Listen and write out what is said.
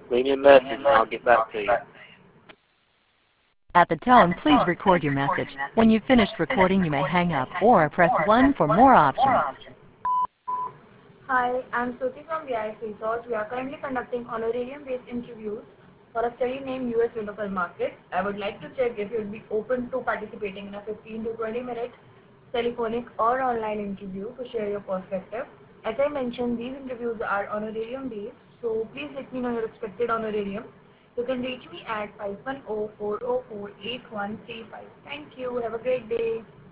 Leave me a message and I'll get back to you. At the tone, please record your message. When you've finished recording, you may hang up or press 1 for more options. Hi, I'm Suti from BIS Research. We are currently conducting honorarium-based interviews for a study named US Local Market. I would like to check if you would be open to participating in a 15 to 20 minute telephonic or online interview to share your perspective. As I mentioned, these interviews are honorarium-based, so please let me know your expected honorarium. You can reach me at 510-404-8135. Thank you. Have a great day.